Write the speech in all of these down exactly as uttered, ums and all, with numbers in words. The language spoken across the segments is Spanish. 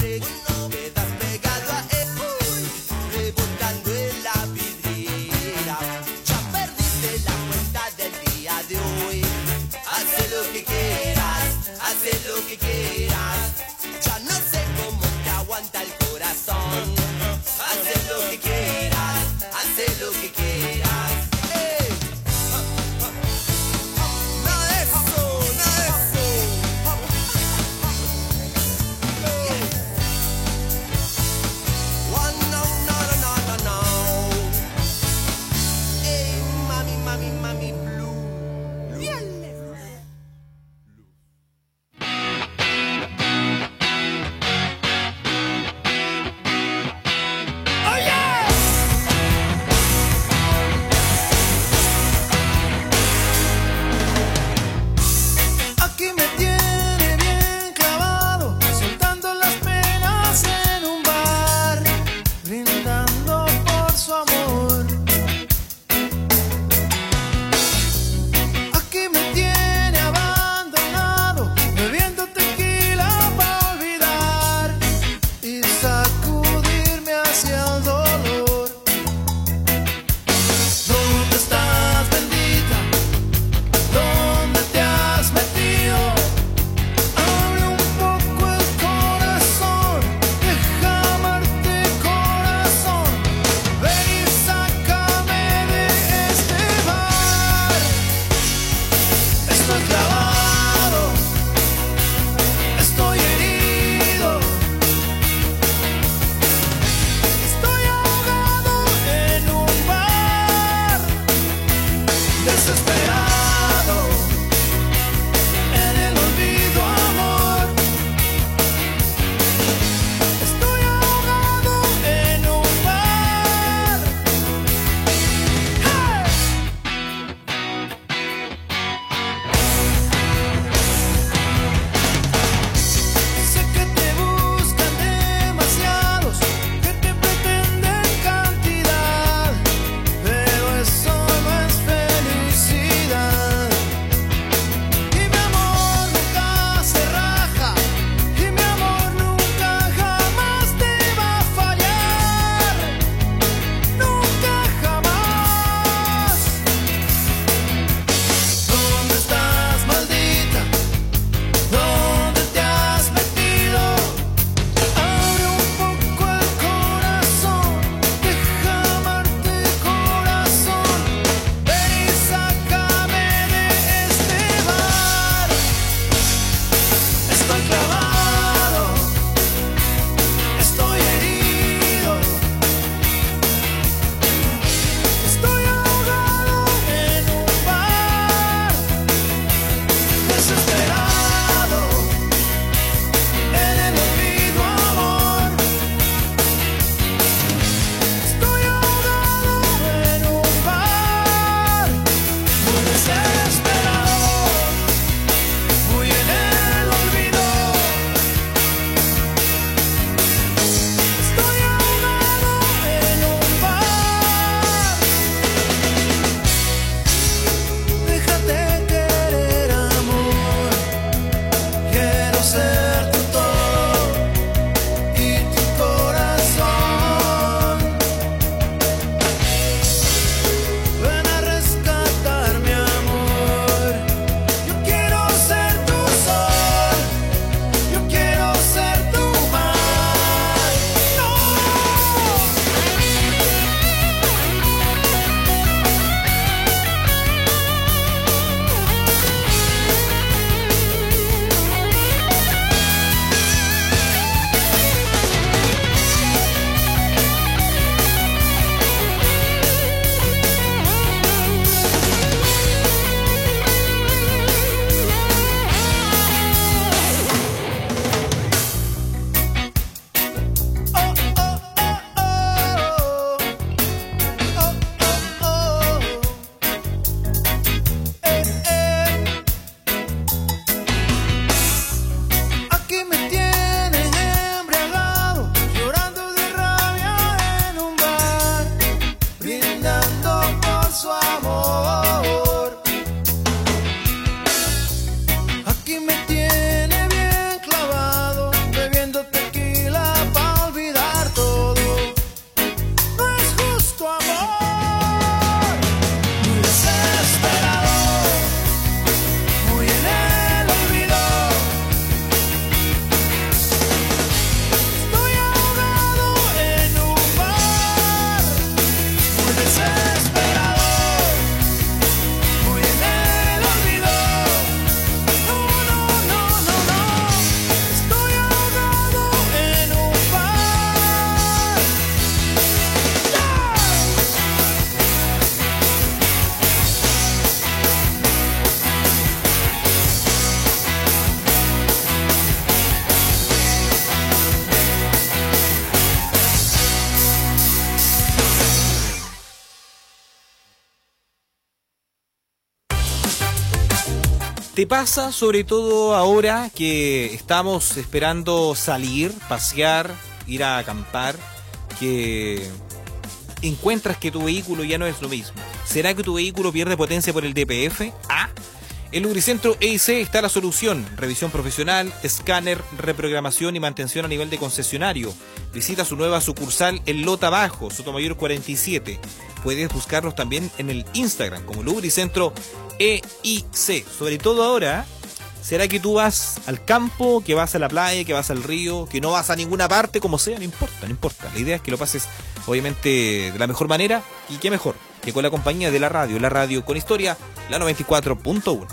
te quedas pegado a él, rebotando en la vidriera. Ya perdiste la cuenta del día de hoy. Hace lo que quieras, hace lo que quieras. Ya no sé cómo te aguanta el corazón. Hace lo que quieras, hace lo que quieras. ¡Ey! Nada de eso, nada de eso. ¿Te pasa sobre todo ahora que estamos esperando salir, pasear, ir a acampar, que encuentras que tu vehículo ya no es lo mismo? ¿Será que tu vehículo pierde potencia por el D P F? ¿Ah? En Lubricentro E I C está la solución. Revisión profesional, escáner, reprogramación y mantención a nivel de concesionario. Visita su nueva sucursal en Lota Bajo, Sotomayor cuarenta y siete. Puedes buscarlos también en el Instagram como Lubricentro E I C. Sobre todo ahora, ¿será que tú vas al campo, que vas a la playa, que vas al río, que no vas a ninguna parte, como sea? No importa, no importa. La idea es que lo pases, obviamente, de la mejor manera. Y qué mejor que con la compañía de la radio, la radio con historia, la noventa y cuatro punto uno.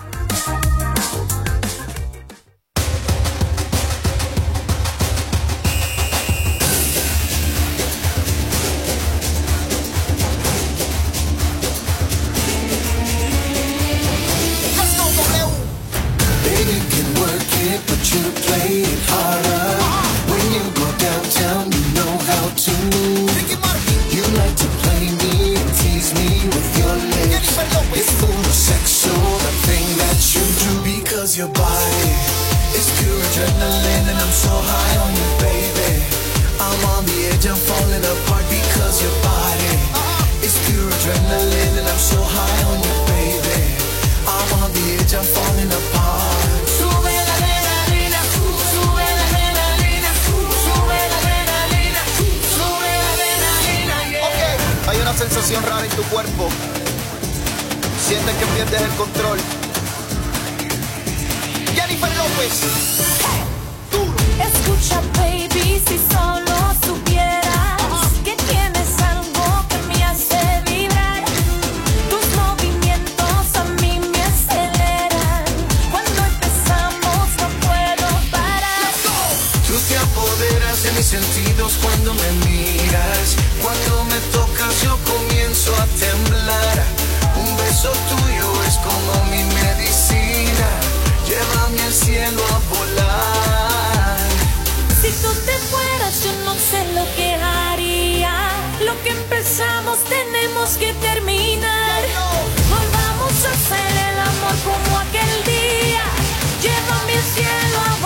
Your body is pure adrenaline and I'm so high on you, baby. I'm on the edge, I'm falling apart because your body is pure adrenaline and I'm so high on you, baby. I'm on the edge, I'm falling apart. Sube la adrenalina, sube la adrenalina, sube la adrenalina, sube la adrenalina, yeah. Okay, hay una sensación rara en tu cuerpo. Sientes que pierdes el control. Jennifer López. Escucha, baby, si solo supieras uh-huh. que tienes algo que me hace vibrar. Tus movimientos a mí me aceleran. Cuando empezamos no puedo parar. Tú te apoderas de mis sentidos cuando me miras. Cuando me tocas yo comienzo a temblar. Un beso tuyo es como mi medicina. Llévame al cielo a volar. Si tú te fueras, yo no sé lo que haría. Lo que empezamos tenemos que terminar. Volvamos a hacer el amor como aquel día. Llévame al cielo a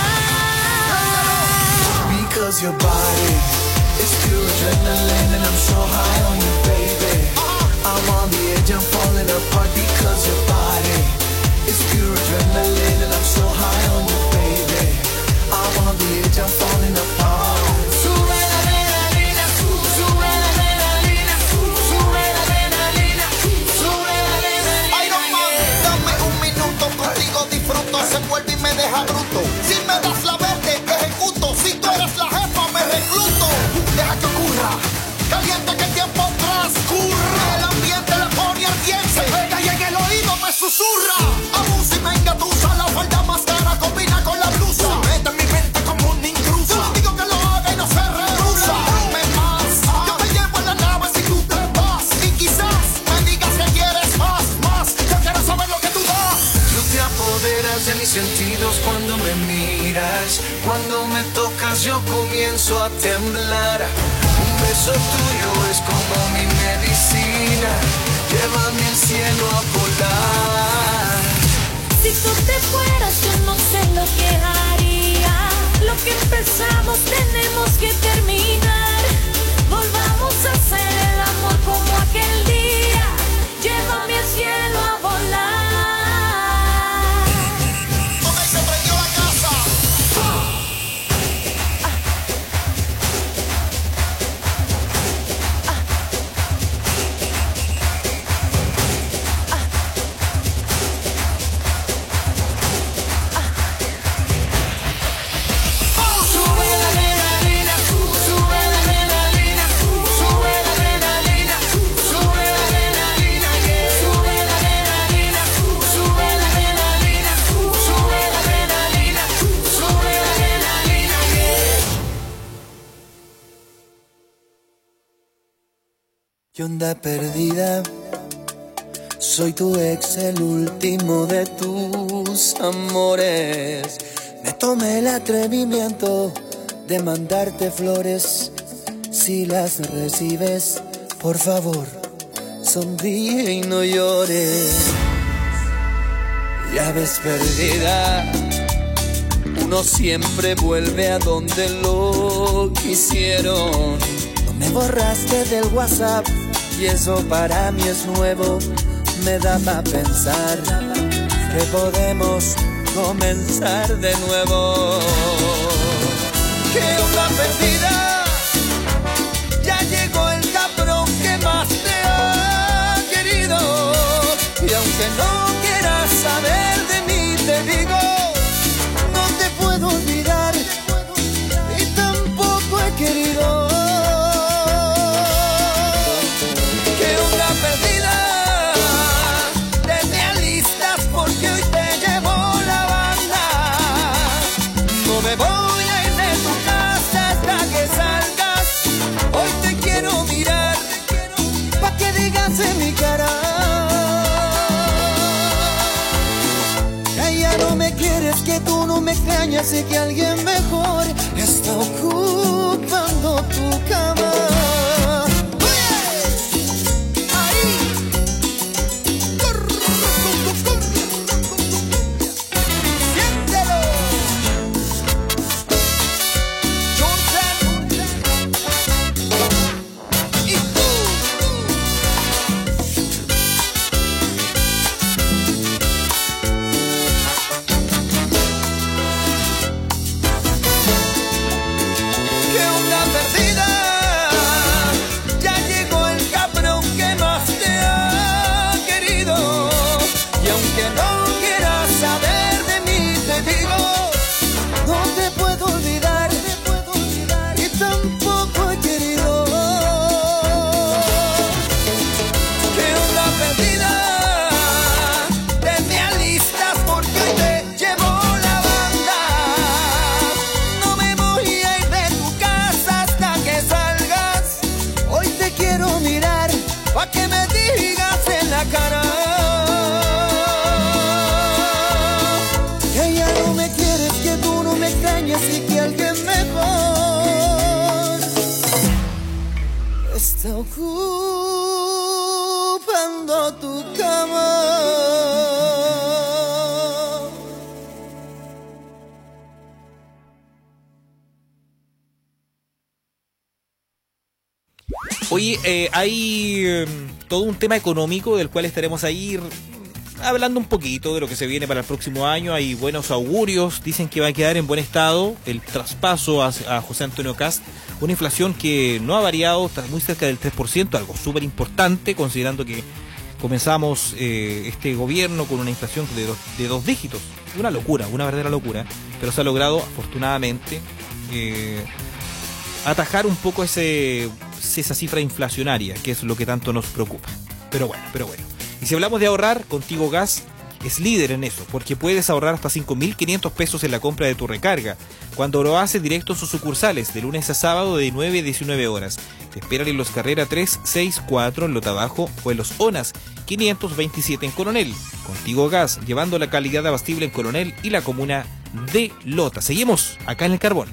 volar. Because your body is pure adrenaline and I'm so high on you, baby. I'm on the edge, I'm falling apart because your body is pure adrenaline and I'm so high on you, baby. I'm on the edge, I'm falling apart. Sube la adrenalina, sube la adrenalina, sube la adrenalina, sube la adrenalina. Ay, no mames, dame un minuto contigo, disfruto. Se vuelve y me deja bruto. Si me das la verde, ejecuto. Si tú eres la jefa, me recluto. Deja que ocurra, caliente que el tiempo transcurra. El ambiente la pone ardiente. Se pega y en el oído me susurra. Abusa y me engatusa, la falda más cara combina con la blusa. Se mete en mi mente como un intruso. Yo digo que lo haga y no se rehúsa. Dame más, yo te llevo en la nave si tú te vas. Y quizás me digas que quieres más, más. Yo quiero saber lo que tú das. Tú te apoderas de mis sentidos cuando me miras. Cuando me tocas yo comienzo a temblar. Un beso tuyo es como mi medicina. Llévame al cielo a volar. Si tú te fueras, yo no sé lo que haría. Lo que empezamos tenemos que terminar. Volvamos a hacer el amor como aquel día. Llévame al cielo a volar. Ok, se prendió la casa. ¿Qué onda perdida? Soy tu ex, el último de tus amores. Me tomé el atrevimiento de mandarte flores. Si las recibes, por favor, sonríe y no llores. Ya ves, perdida, uno siempre vuelve a donde lo quisieron. No me borraste del WhatsApp y eso para mí es nuevo. Me da pa' pensar que podemos comenzar de nuevo. ¿Qué onda, perdida? Ya llegó el cabrón que más te ha querido. Y aunque no quieras saber de mí, te digo, no te puedo olvidar y tampoco he querido. ¿Qué onda, perdida? Te me alistas porque hoy te llevo la banda. No me voy a ir de tu casa hasta que salgas. Hoy te quiero mirar pa' que digas en mi cara que ya no me quieres, que tú no me extrañas y que alguien mejor está ocupando tu cama. Y que alguien mejor está ocupando tu cama. Oye, eh, hay eh, todo un tema económico del cual estaremos ahí hablando un poquito de lo que se viene para el próximo año. Hay buenos augurios, dicen que va a quedar en buen estado el traspaso a, a José Antonio Kast, una inflación que no ha variado, está muy cerca del tres por ciento, algo súper importante considerando que comenzamos eh, este gobierno con una inflación de dos, de dos dígitos, una locura, una verdadera locura, pero se ha logrado afortunadamente eh, atajar un poco ese, esa cifra inflacionaria, que es lo que tanto nos preocupa. Pero bueno, pero bueno. Y si hablamos de ahorrar, Contigo Gas es líder en eso, porque puedes ahorrar hasta cinco mil quinientos pesos en la compra de tu recarga, cuando lo haces directo en sus sucursales, de lunes a sábado de nueve a diecinueve horas. Te esperan en los Carrera tres seis cuatro en Lota Bajo o en los ONAS quinientos veintisiete en Coronel. Contigo Gas, llevando la calidad abastible en Coronel y la comuna de Lota. Seguimos acá en El Carbón.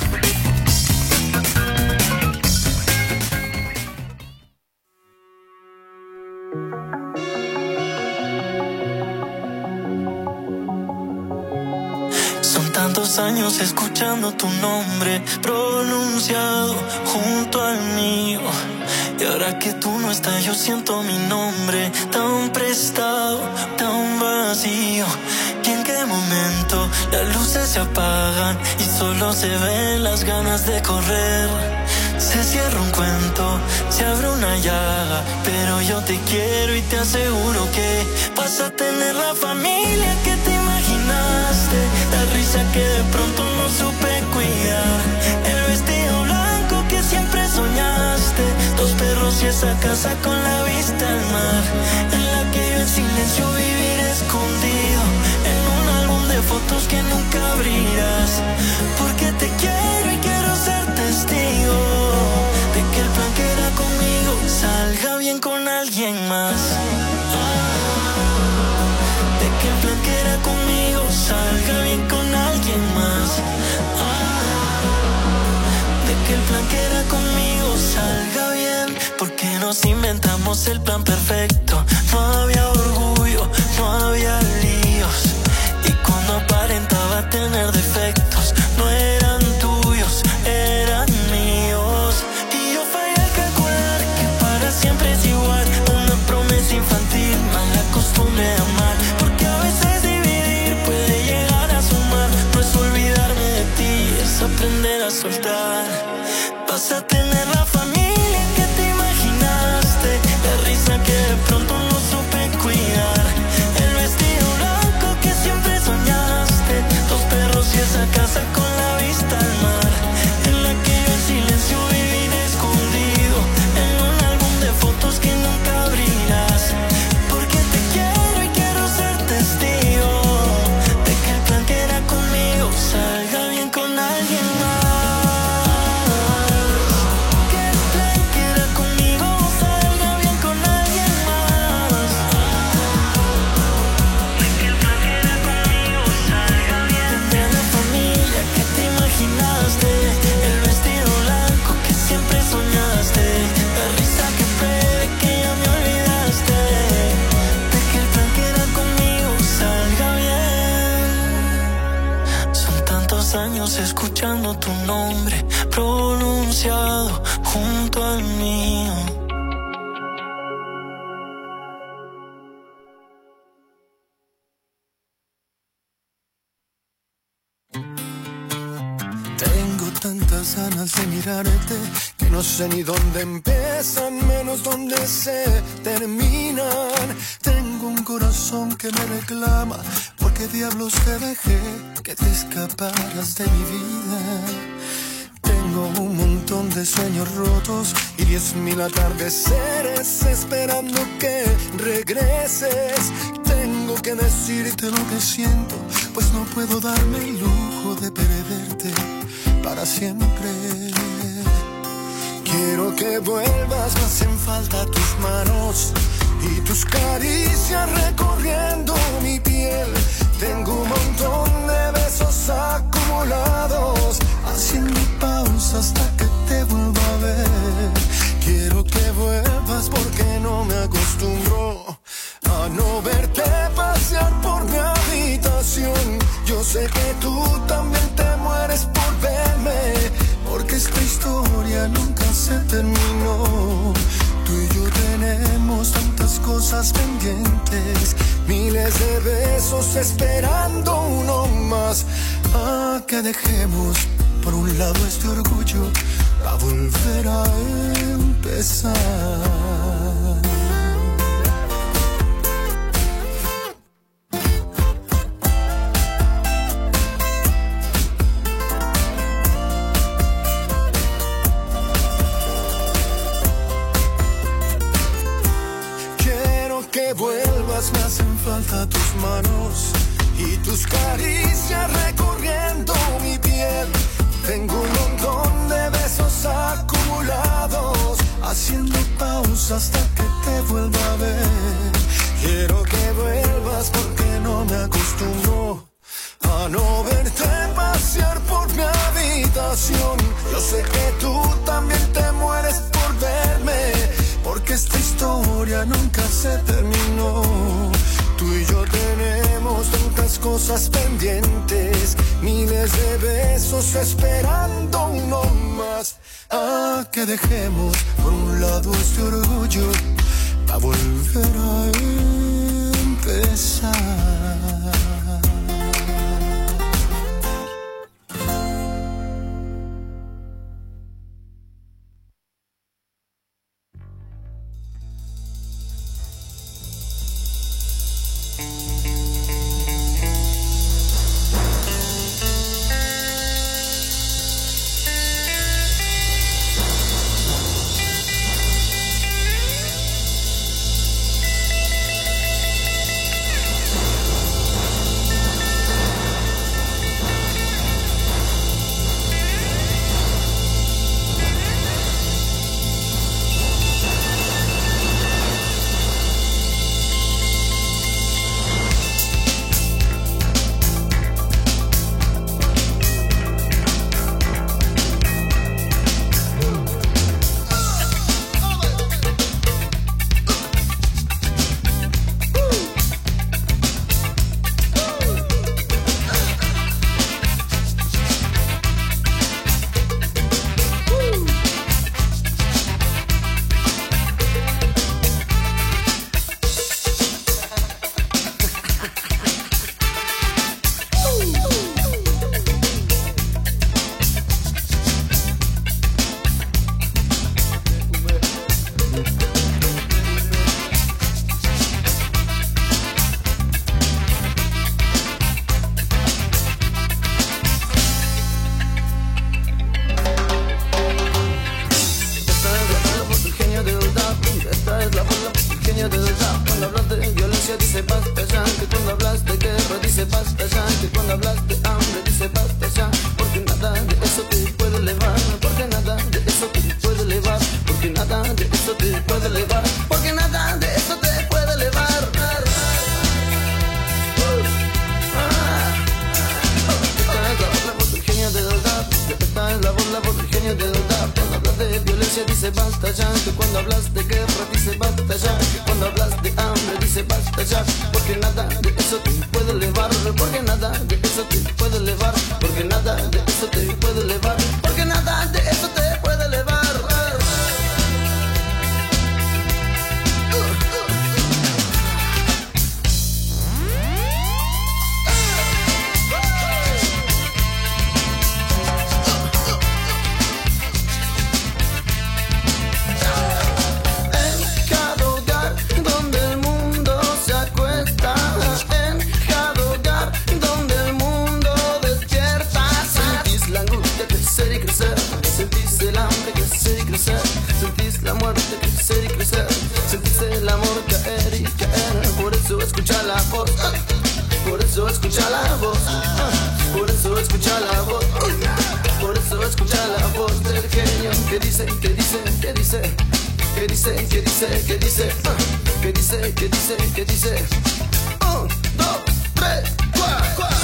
Años escuchando tu nombre pronunciado junto al mío, y ahora que tú no estás yo siento mi nombre tan prestado, tan vacío. ¿Y en qué momento las luces se apagan y solo se ven las ganas de correr? Se cierra un cuento, se abre una llaga, pero yo te quiero y te aseguro que vas a tener la familia que te imaginaste, la risa que de pronto no supe cuidar, el vestido blanco que siempre soñaste, dos perros y esa casa con la vista al mar, en la que yo en silencio viviré escondido, en un álbum de fotos que nunca abrirás, porque te quiero y quiero ser testigo de que el plan que era conmigo salga bien con alguien más. De que el plan que era conmigo salga bien con alguien más. De que el plan que era conmigo salga bien, porque nos inventamos el plan perfecto. No había orgullo, no había líos. soltar. Vas a tener la familia que te imaginaste, la risa que de pronto no supe cuidar, el vestido blanco que siempre soñaste, dos perros y esa casa con la vista al mar, en la que yo en silencio viví escondido, en un álbum de fotos que nunca abrirás, porque te quiero y quiero ser testigo de que el plan que era conmigo salga bien con alguien más. Que el plan que era conmigo salga bien con alguien más. Que el plan que era conmigo salga bien. Tendré la familia que te imaginaste, el vestido blanco que siempre soñaste, la risa que fue de que ya me olvidaste, de que el plan que era conmigo salga bien. Son tantos años escuchando tu nombre pronunciado junto al mío. Tengo tantas ganas de mirarte que no sé ni dónde empiezan, menos dónde se terminan. Tengo un corazón que me reclama, porque diablos te dejé que te escaparas de mi vida. Tengo un montón de sueños rotos y diez mil atardeceres esperando que regreses. Tengo que decirte lo que siento, pues no puedo darme el lujo de perderte para siempre. Quiero que vuelvas, me hacen falta tus manos y tus caricias recorriendo mi piel. Tengo un montón de besos acumulados, haciendo pausa hasta que te vuelva a ver. Quiero que vuelvas porque no me acostumbro a no verte pasear por mi habitación. Yo sé que tú también te mueres por verme, porque esta historia nunca se terminó. Tú y yo tenemos tantas cosas pendientes, miles de besos esperando uno más. Ah, que dejemos por un lado este orgullo a volver a empezar. Que vuelvas, me hacen falta tus manos y tus caricias recorriendo mi piel. Tengo un montón de besos acumulados, haciendo pausa hasta que te vuelva a ver. Quiero que vuelvas porque no me acostumbro a no verte pasear por mi habitación. Yo sé que tú también te mueres por verme, porque esta historia nunca se terminó. Tú y yo tenemos tantas cosas pendientes, miles de besos esperando uno más. Ah, que dejemos por un lado este orgullo a volver a empezar. dice basta ya, que cuando hablas de guerra dice basta ya, que cuando hablas de hambre dice basta ya, porque nada de eso te puede elevar, porque nada de eso te puede elevar, porque nada de eso te puede elevar, porque nada de eso te puede elevar. Esta es la voz, la voz del genio de verdad. Cuando hablas de violencia dice basta ya, que cuando hablas de guerra dice basta ya, que cuando hablas de hambre dice basta ya, porque nada de eso te puede elevar, porque nada de eso te puede elevar, porque nada de eso te puede elevar, porque nada de eso te puede elevar. Sentís la muerte crecer y crecer, sentís el amor caer y caer, por eso escucha la voz, por eso escucha la voz, por eso escucha la voz, por eso escucha la voz del genio que dice, que dice, que dice, que dice, que dice, que dice, que dice, que dice, que dice, un, dos, tres, cuatro, cuatro.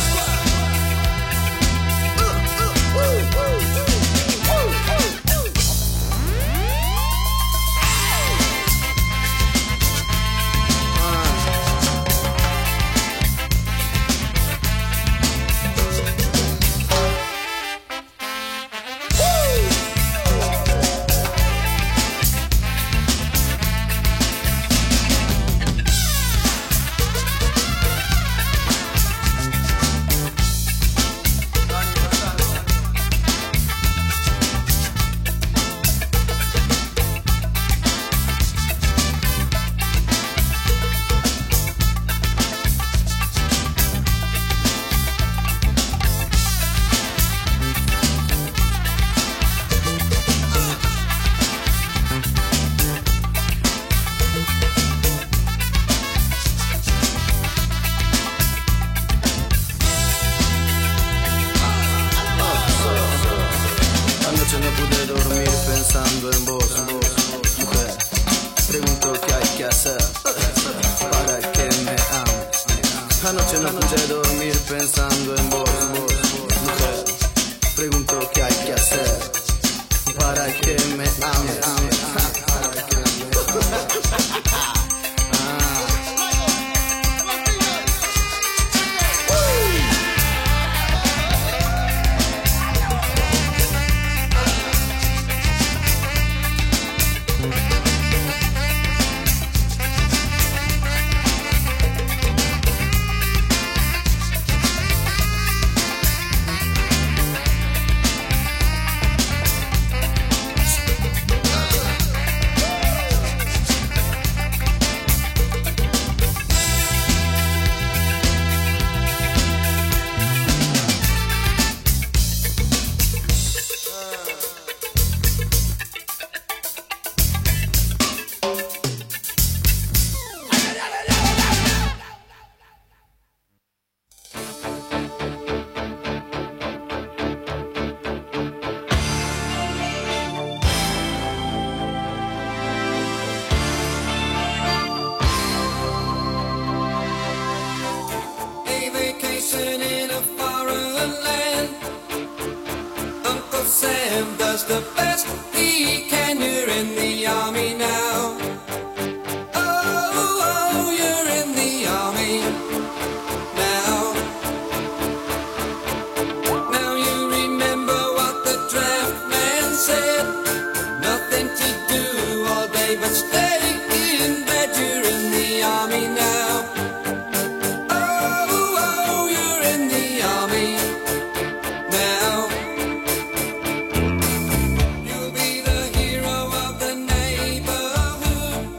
You'll be the hero of the neighborhood.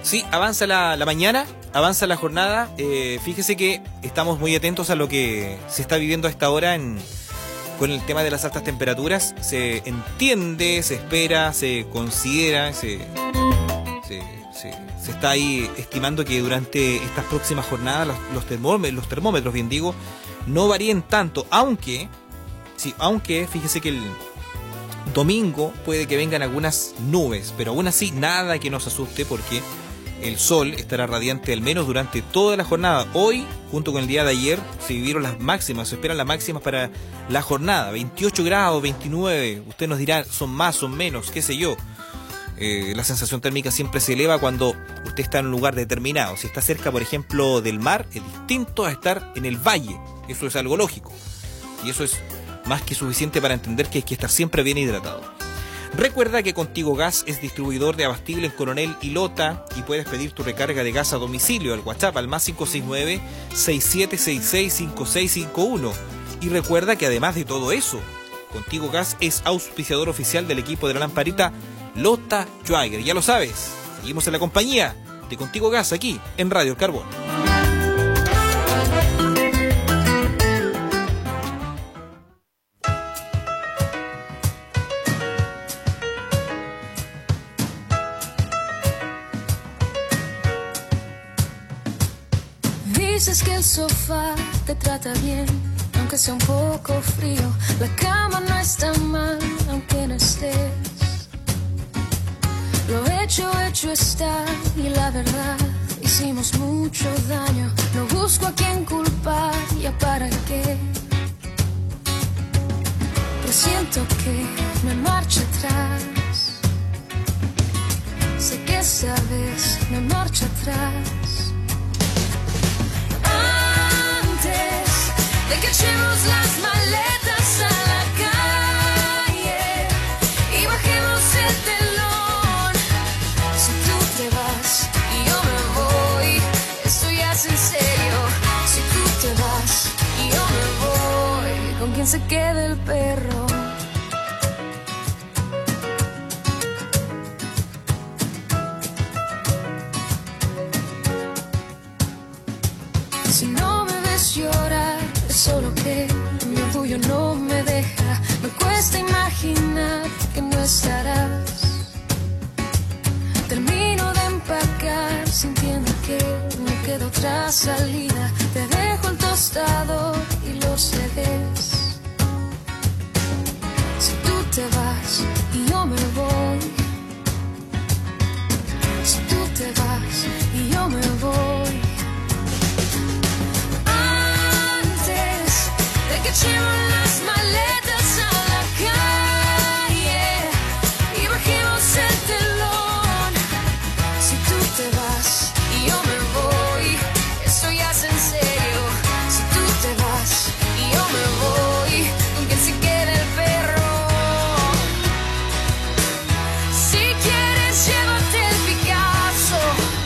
Sí, avanza la, la mañana, avanza la jornada. Eh, fíjese que estamos muy atentos a lo que se está viviendo a esta hora en, con el tema de las altas temperaturas. Se entiende, se espera, se considera, se, se, se, se está ahí estimando que durante estas próximas jornadas los, los, termómetros, los termómetros, bien digo, no varíen tanto, aunque, sí, aunque fíjese que el domingo puede que vengan algunas nubes, pero aún así nada que nos asuste porque el sol estará radiante al menos durante toda la jornada. Hoy, junto con el día de ayer, se vivieron las máximas, se esperan las máximas para la jornada. veintiocho grados, veintinueve, usted nos dirá, son más, son menos, qué sé yo. Eh, la sensación térmica siempre se eleva cuando usted está en un lugar determinado. Si está cerca, por ejemplo, del mar, es distinto a estar en el valle. Eso es algo lógico. Y eso es más que suficiente para entender que hay que estar siempre bien hidratado. Recuerda que Contigo Gas es distribuidor de abastibles Coronel y Lota y puedes pedir tu recarga de gas a domicilio al WhatsApp al más cinco seis nueve, seis siete seis seis, cinco seis cinco uno. Y recuerda que además de todo eso, Contigo Gas es auspiciador oficial del equipo de la lamparita Lota Schwager. Ya lo sabes, seguimos en la compañía de Contigo Gas aquí en Radio El Carbón. Dices que el sofá te trata bien, aunque sea un poco frío. La cama no está mal, aunque no estés. Lo hecho, hecho está, y la verdad, hicimos mucho daño. No busco a quién culpar, ya para qué. Pero siento que me marcha atrás. Sé que esta vez me marcha atrás. De que echemos las maletas a la calle y bajemos el telón. Si tú te vas y yo me voy, esto ya es en serio. Si tú te vas y yo me voy, ¿con quién se queda el perro? Si no me ves llorar, solo que mi orgullo no me deja. Me cuesta imaginar que no estarás. Termino de empacar sintiendo que no queda otra salida. Te dejo el tostado y los C Ds. Si tú te vas y yo me voy. Si tú te vas y yo me voy. Que echemos las maletas a la calle y bajemos el telón. Si tú te vas y yo me voy, esto ya es en serio. Si tú te vas y yo me voy, ¿con quién se queda el perro? Si quieres llévate el Picasso,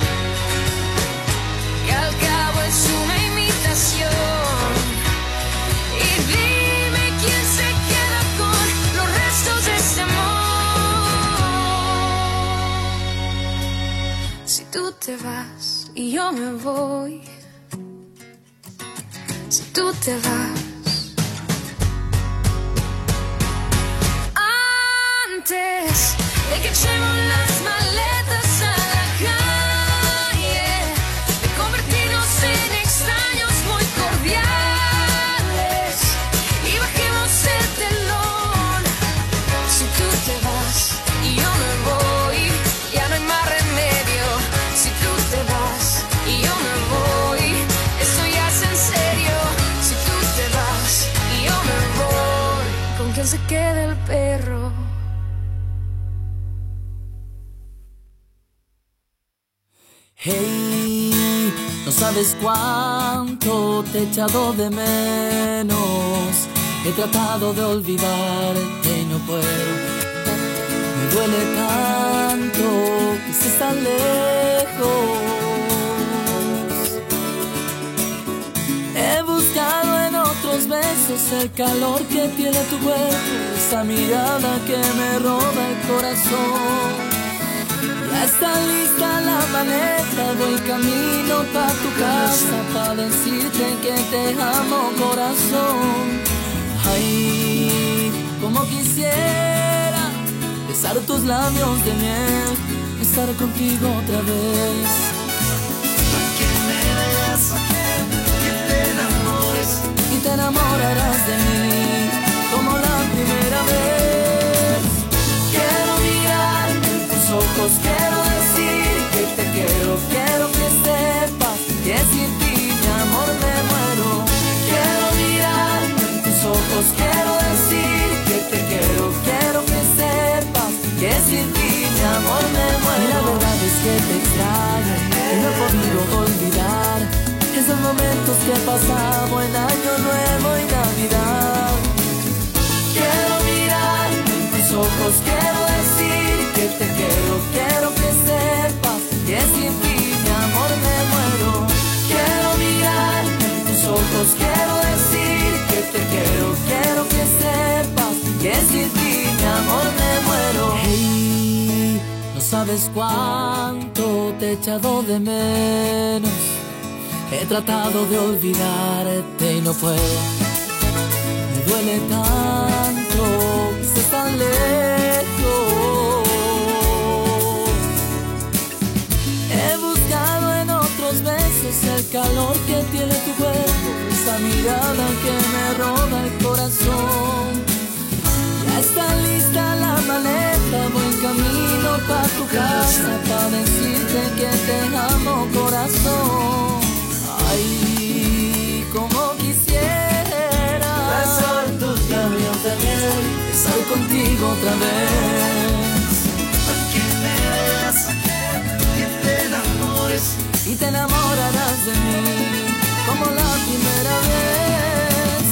que al cabo es una imitación. Tú te vas y yo me voy. Si tú te vas. Antes de que echemos las maletas a la calle, de convertirnos en extraños muy cordiales y bajemos el telón. Si tú te vas y yo me voy, ya no hay más remedio. Si tú te vas y yo me voy, esto ya es en serio. Si tú te vas y yo me voy, ¿con quién se queda el perro? Hey, no sabes cuánto te he echado de menos. He tratado de olvidarte y no puedo. Me duele tanto que estés tan lejos. He buscado en otros besos el calor que tiene tu cuerpo, esa mirada que me roba el corazón. Y Ya está lista la maleta, voy camino pa' tu casa, pa' decirte que te amo, corazón. Ay, como quisiera besar tus labios de miel, estar contigo otra vez. Pa' que me veas, que te enamores, y te enamorarás de mí como la primera vez. Quiero mirar en tus ojos, quiero decir que te quiero, quiero que sepas que sin ti, mi amor, me muero. Quiero mirar en tus ojos, quiero decir que te quiero, quiero que sepas que sin ti, mi amor, me muero. Y la verdad es que te extraño y no he podido olvidar esos momentos que pasamos en Año Nuevo y Navidad. Quiero mirar en tus ojos, quiero decir que te quiero, quiero que sepas que sin ti, mi amor, me muero. Quiero mirar en tus ojos, quiero decir que te quiero, quiero que sepas que sin ti, mi amor, me muero. Hey, no sabes cuánto te he echado de menos. He tratado de olvidarte y no puedo. Me duele tanto que estés tan lejos. He buscado en otros besos el calor que tiene tu cuerpo, esa mirada que me roba el corazón. Ya está lista la maleta, voy camino pa' tu casa, pa' decirte que te amo, corazón. Ay, como quisiera besar tus labios de miel, estar contigo otra vez. pa' que me veas, que te enamores, Y te enamorarás de mí como la primera vez.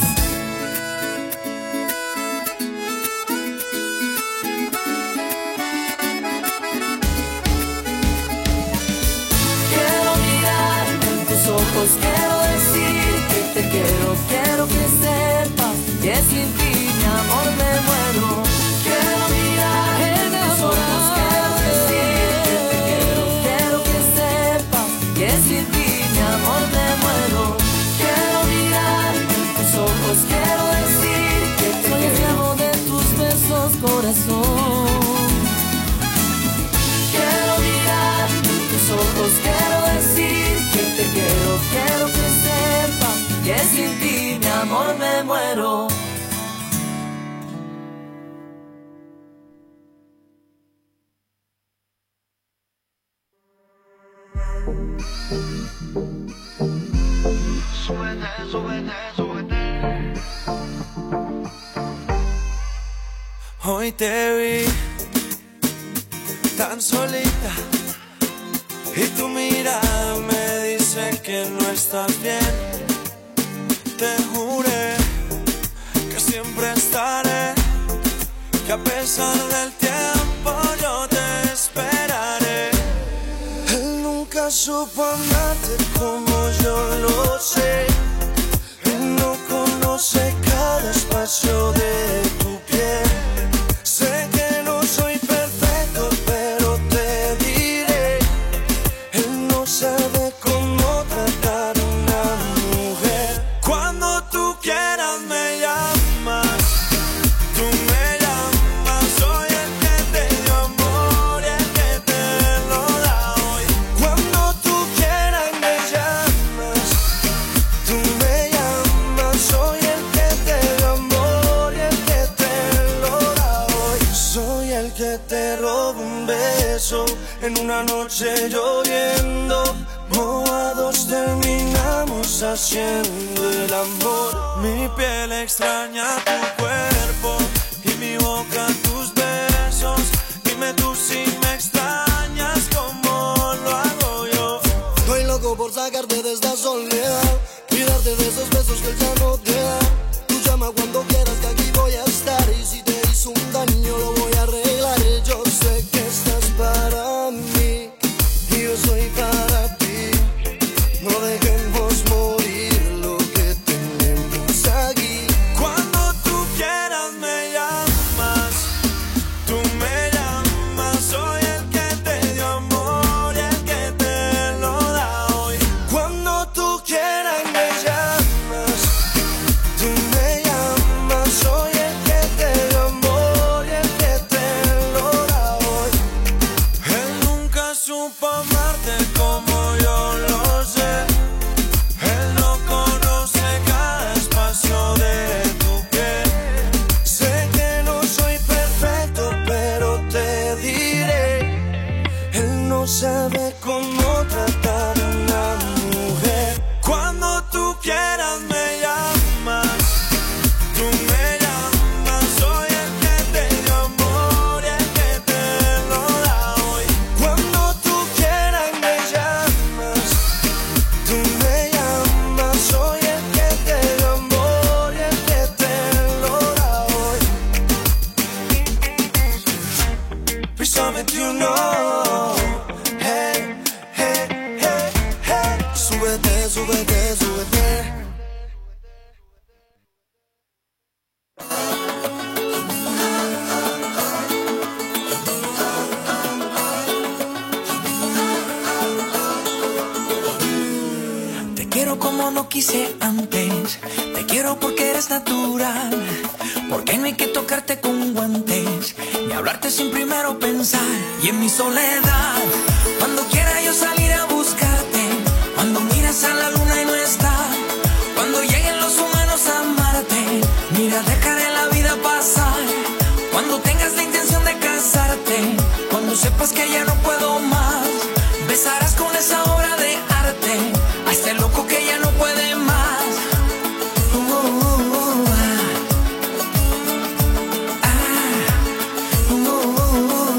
Quiero mirar en tus ojos, quiero decir que te quiero, quiero que sepas que sin ti, mi amor, me muero. Quiero mirar en tus ojos, quiero decir que te quiero, quiero que sepas que sin ti, mi amor, me muero. Quiero mirar en tus ojos, quiero decir que te soy esclavo de tus besos, corazón. Quiero mirar en tus ojos, quiero decir que te quiero, quiero que sepas que sin ti, mi amor, me muero. súbete, súbete, súbete. Hoy te vi tan solita y tu mirada me dice que no estás bien. Te juré que siempre estaré, que a pesar del tiempo yo te esperaré. Él nunca supo amarte como yo lo sé. Él no conoce cada espacio de tu piel. Sé que no soy perfecto, pero te diré, él no sabe cómo tratar a una mujer. Cuando tú quieras me llamas, tú me llamas. Soy el que te dio amor y el que te lo da hoy. Cuando tú quieras me llamas, tú me llamas. Soy el que te dio amor y el que te lo da hoy. Soy el que te roba un beso en una noche lloviendo. Mojados terminamos haciendo el amor. Mi piel extraña tu cuerpo y mi boca tus besos. Dime tú si me extrañas como lo hago yo. Estoy loco por sacarte de esta soledad y darte de esos besos que él ya no te da. Tú llama cuando quieras que aquí voy a estar. Y si te hizo un daño lo voy a arreglar. Yo sé que estás para mí y yo soy para ti. No dejemos morir lo que tenemos aquí. Cuando tú quieras me quise antes. Te quiero porque eres natural, porque no hay que tocarte con guantes, ni hablarte sin primero pensar. Y en mi soledad, cuando quiera yo salir a buscarte, cuando miras a la luna y no está, cuando lleguen los humanos a amarte, mira, dejaré la vida pasar. Cuando tengas la intención de casarte, cuando sepas que ya no puedo más, besarás con esa obra de arte a este loco que ya no puede más. Uh, uh, uh, ah, ah, uh, uh,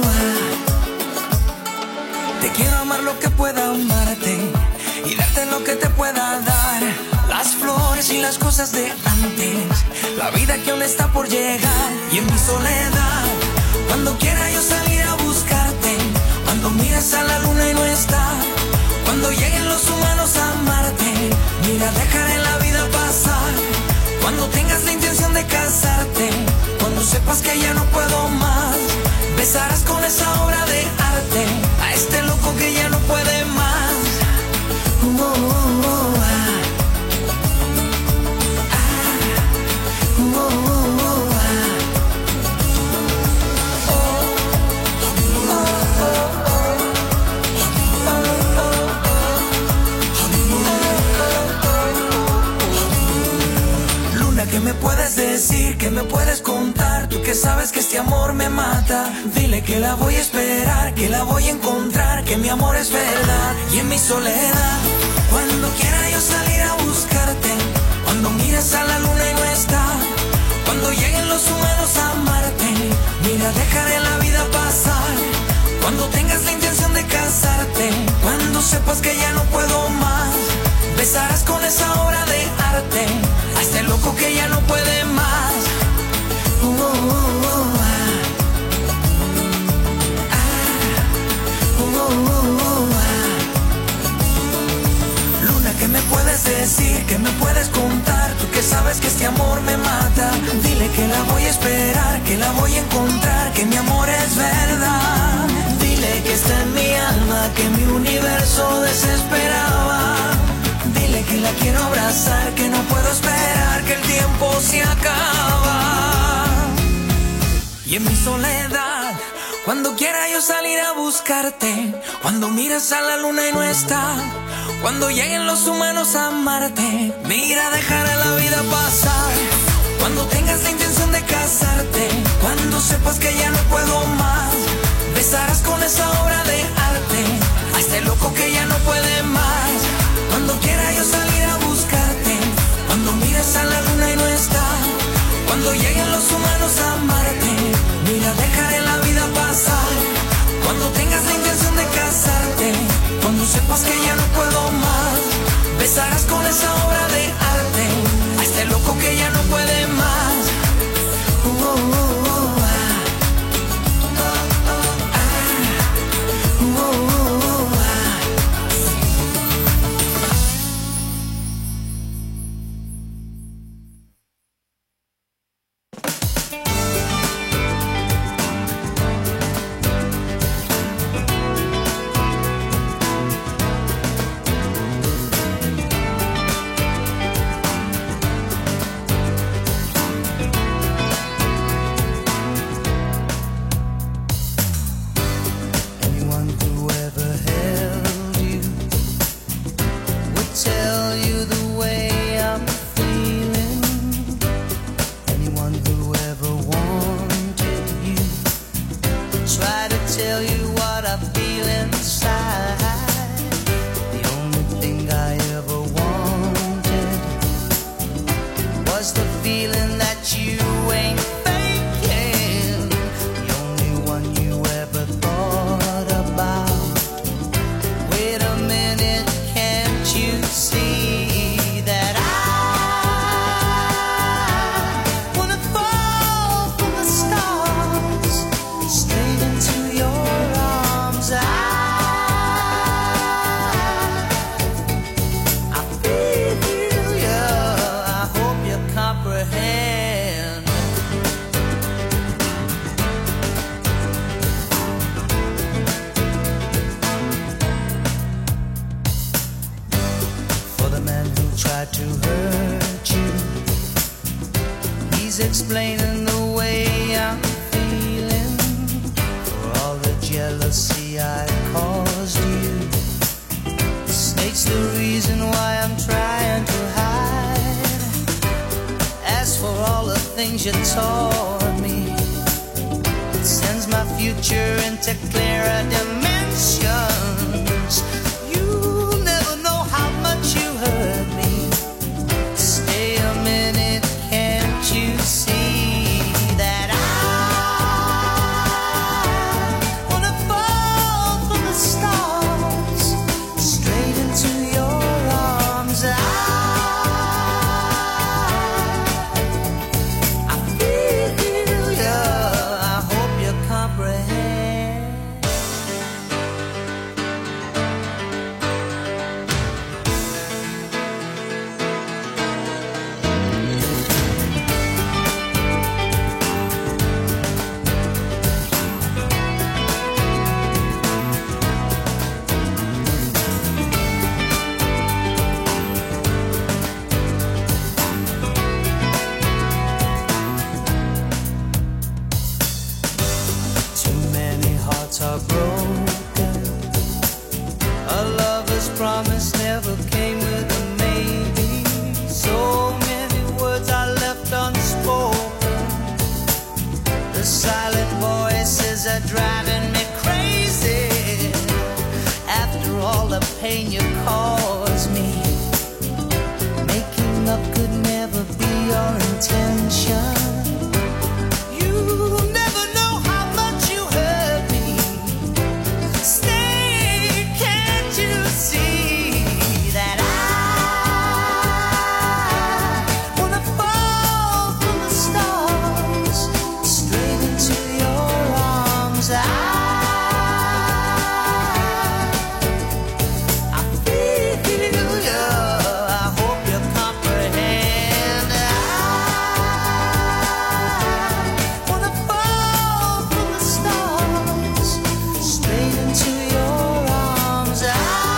ah. Te quiero amar lo que pueda amarte y darte lo que te pueda dar, las flores y las cosas de antes, la vida que aún está por llegar. Y en mi soledad, cuando quiera yo salir a buscarte, cuando miras a la luna y no está, cuando lleguen los humanos a amarte, mira, dejaré la vida pasar. Cuando tengas la intención de casarte, cuando sepas que ya no puedo más, besarás con esa obra de arte a este loco que ya no puede más. Uh, uh, uh, ah. Ah, uh, uh, uh, ah. ¿Qué me puedes decir? ¿Qué me puedes contar? Tú que sabes que este amor me mata. Dile que la voy a esperar, que la voy a encontrar, que mi amor es verdad. Y en mi soledad, cuando quiera yo salir a buscarte, cuando mires a la luna y no está, cuando lleguen los humanos a amarte, mira, dejaré la vida pasar. Cuando tengas la intención de casarte, cuando sepas que ya no puedo más, besarás con esa obra de arte a este loco que ya no puede más. Uh, uh, uh, ah. Ah, uh, uh, uh, ah. Luna, ¿qué me puedes decir? ¿Qué me puedes contar? Tú que sabes que este amor me mata. Dile que la voy a esperar, que la voy a encontrar, que mi amor es verdad. Dile que está en mi alma, que mi universo desesperaba. Dile que la quiero abrazar, que no puedo esperar, que el tiempo se acaba. Y en mi soledad, cuando quiera yo salir a buscarte, cuando miras a la luna y no está, cuando lleguen los humanos a amarte, mira, dejaré la vida pasar. Cuando tengas la intención de casarte, cuando sepas que ya no puedo más, besarás con esa obra de arte a este loco que ya no puede más. Cuando quiera yo salir a buscarte, cuando mires a la luna y no está, cuando lleguen los humanos a amarte, mira, dejaré la vida pasar. Cuando tengas la intención de casarte, cuando sepas que ya no puedo más, besarás con esa obra de arte a este loco que ya no puede más. Uh, uh, explaining the way I'm feeling, for all the jealousy I caused you. The snake's the reason why I'm trying to hide. As for all the things you taught me, it sends my future into clearer dimensions. You'll never know how much you hurt me. Stay a minute, can't you see that I wanna fall from the stars straight into your arms? I, I feel ya, I hope you comprehend. Too many hearts are broken. A lover's promise never came with a maybe. So many words are left unspoken. The silent voices are driving me crazy. After all the pain you caused me, making up could never be your intention. You never know how much you hurt me. Stay, can't you see that I wanna fall from the stars straight into your arms? I, I feel ya, I hope you comprehend. I wanna fall from the stars straight into your arms. I,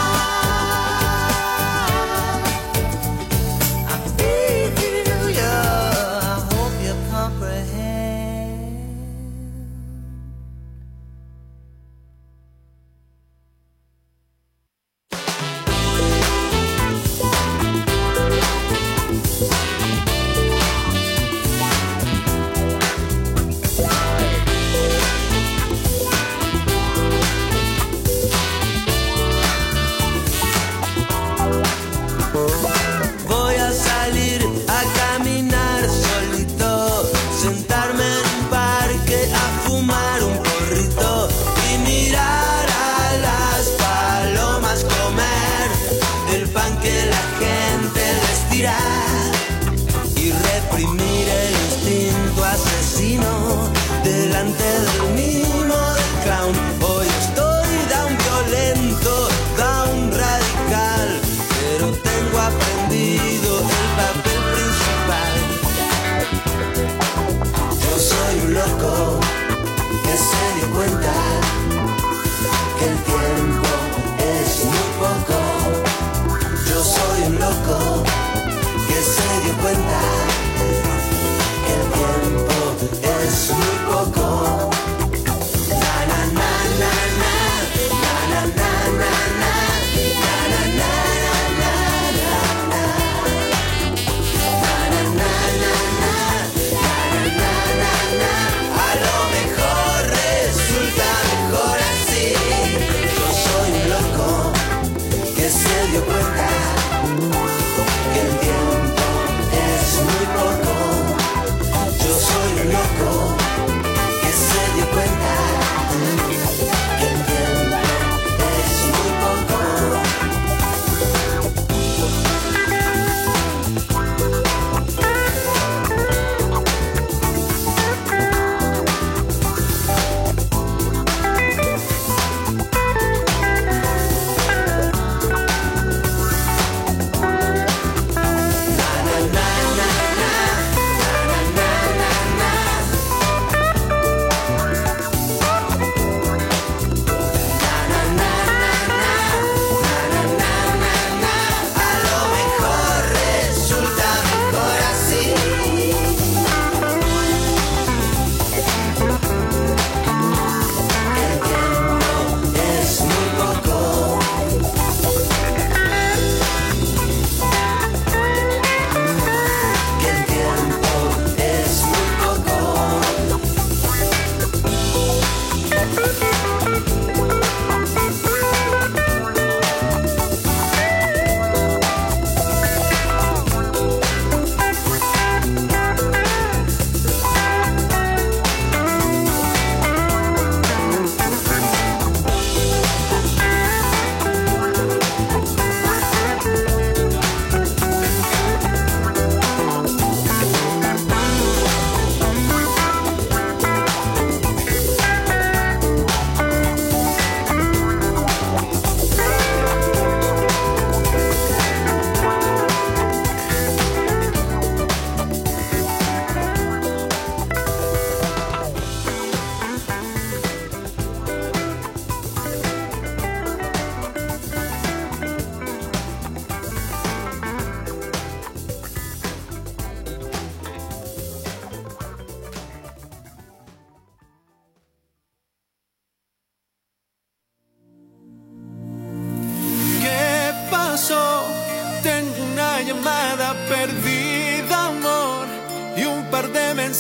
I feel ya, I hope you comprehend. Voy a salir a caminar solito, sentarme en un parque a fumar un porrito y mirar a las palomas comer el pan que la gente les tira y reprimir el instinto asesino delante del mimo del clown. Hoy estoy down violento, down radical, pero tengo aprendido el papel principal. Yo soy un loco que se dio cuenta que el tiempo es muy poco. Yo soy un loco que se dio cuenta que el tiempo es muy poco. Na na na na na, na na na na na, na na na na na. A lo mejor resulta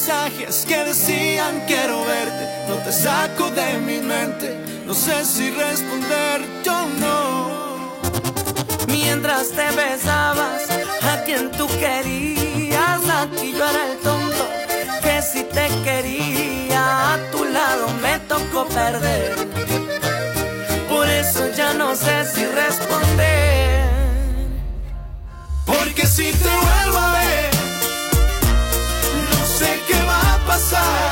mensajes que decían quiero verte. No te saco de mi mente, no sé si responder, yo no. Mientras te besabas a quien tú querías, aquí yo era el tonto que si te quería. A tu lado me tocó perder, por eso ya no sé si responder. Porque si te vuelvo a ver, no sé qué va a pasar.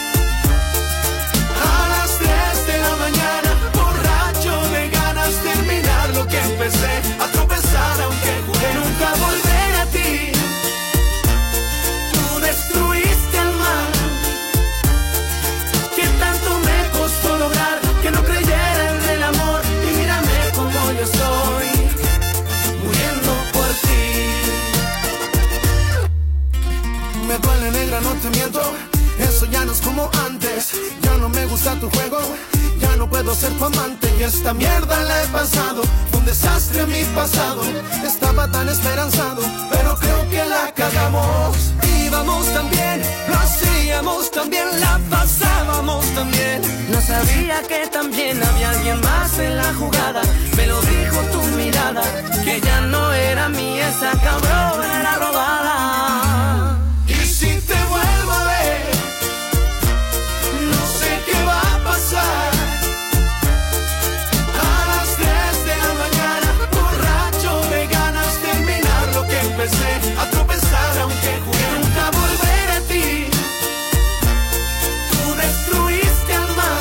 A las tres de la mañana, borracho de ganas, terminar lo que empecé, a tropezar aunque juré nunca volver a ti. Tú destruiste el mar, que tanto me costó lograr que no creyera en el amor. Y mírame como yo estoy, muriendo por ti. Me duele, negra, no te miento, eso ya no es como antes. Ya no me gusta tu juego, ya no puedo ser tu amante. Y esta mierda la he pasado, fue un desastre mi pasado. Estaba tan esperanzado, pero creo que la cagamos. Íbamos tan bien, lo hacíamos tan bien, la pasábamos tan bien. No sabía que también había alguien más en la jugada. Me lo dijo tu mirada, que ya no era mía, esa cabrona era robada. Y si te vuelvo a ver, no sé qué va a pasar. A las tres de la mañana, borracho de ganas, terminar lo que empecé, a tropezar aunque juré nunca volver a ti. Tú destruiste al mar,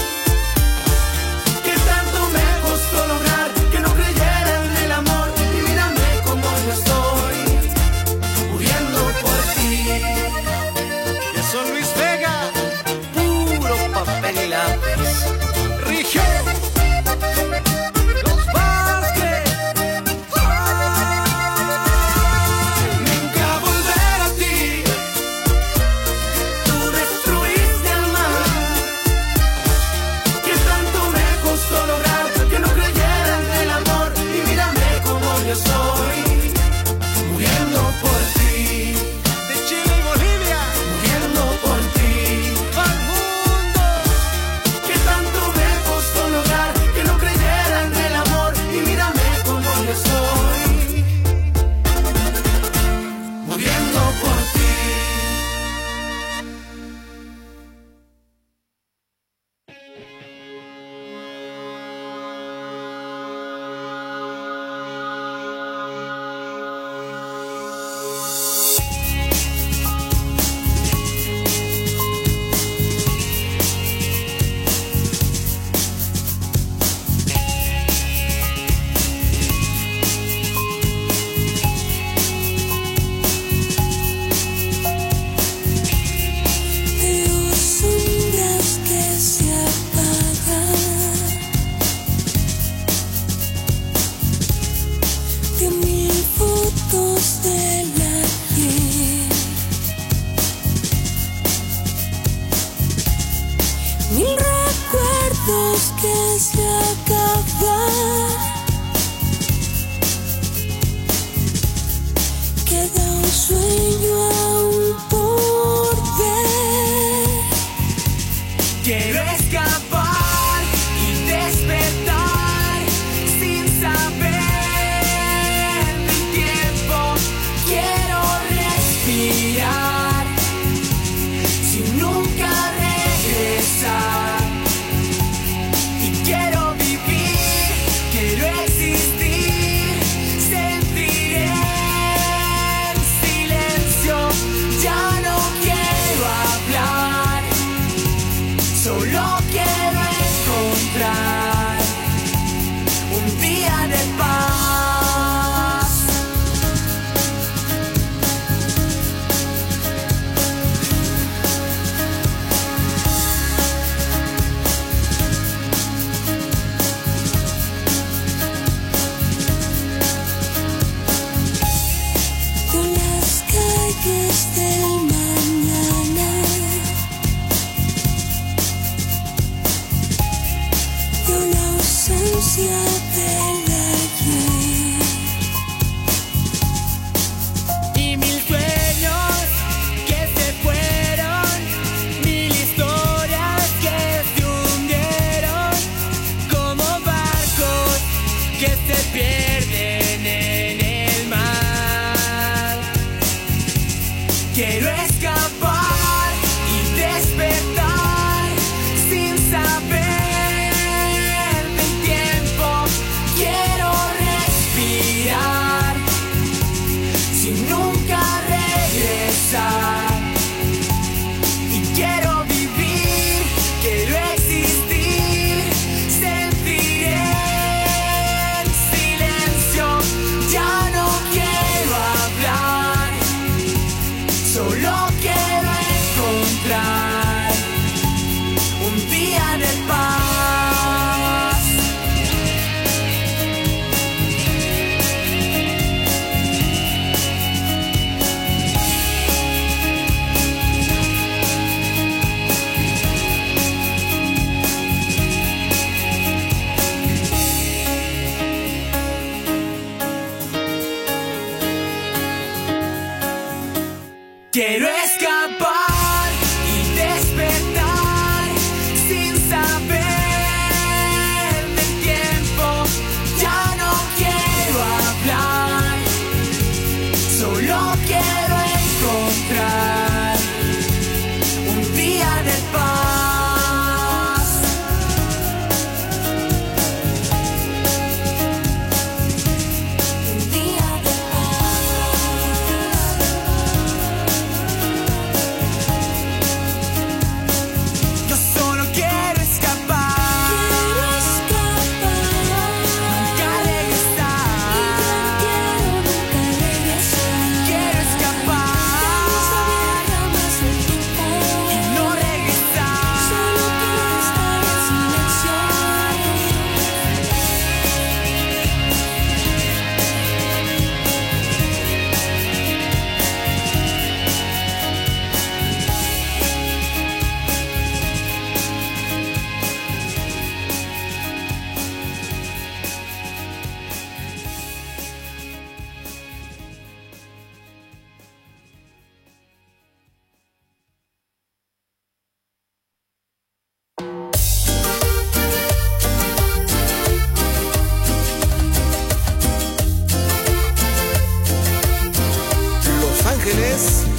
que tanto me costó lograr que no creyera en el amor. Y mírame como yo estoy, muriendo por ti. Yo soy Luis Vega, Puro papel y lápiz. Rigio, Los Vázquez. Nunca volver a ti. Tú destruiste al mar, Que tanto me costó lograr que no creyera en el amor. Y mírame como yo estoy, muriendo por ti. De Chile y Bolivia, muriendo por ti. Al mundo, que tanto me costó lograr que no creyera en el amor. Y mírame como yo estoy, muriendo por ti. Veo sombras que se apagan de mil fotos de la ayer, mil recuerdos que se acaban. Queda un sueño aún por ver. Quiero escapar y despertar sin saber mi tiempo. Quiero respirar sin nunca regresar. Y quiero vivir, quiero existir, sentir en silencio. Ya no quiero hablar, solo quiero encontrar un día de paz. Con las calles del mañana, de la ausencia del ayer, Y mil sueños que se fueron. Ángeles.